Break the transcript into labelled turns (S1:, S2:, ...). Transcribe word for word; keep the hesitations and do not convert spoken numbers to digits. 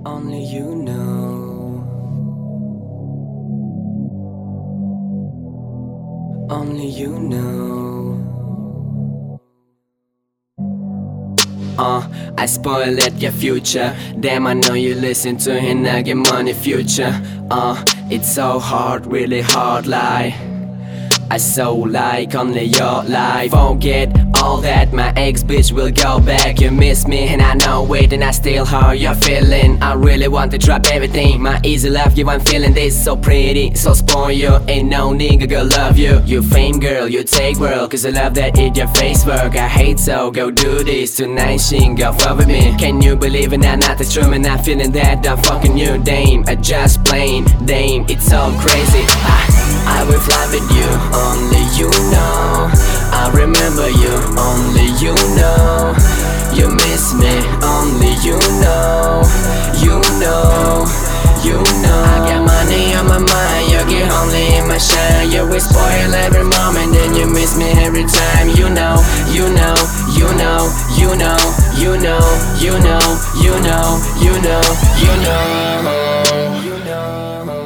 S1: Only you know. Only you know. Uh, I spoiled your future. Damn, I know you listen to him, I get money future. Uh, it's so hard, really hard lie. I so like only your life. Forget all that, my ex-bitch will go back. You miss me and I know it, and I still hurt your feeling. I really want to drop everything. My easy life, you I'm feeling this. So pretty, so spoil you. Ain't no nigga gonna love you. You fame girl, you take world, cause I love that eat your face work. I hate so, go do this tonight, she ain't go fuck with me. Can you believe it, that not the truth, and I'm feeling that I'm fucking you. Dame, I just plain, dame, it's so crazy. I, I will fly with you, only you know. I remember you, only you know. You miss me, only you know. You know, you know. I got money on my mind, you get only in my shine. You will spoil every moment, then you miss me every time. You know, you know, you know, you know, you know, you know, you know, you know, you know, you know.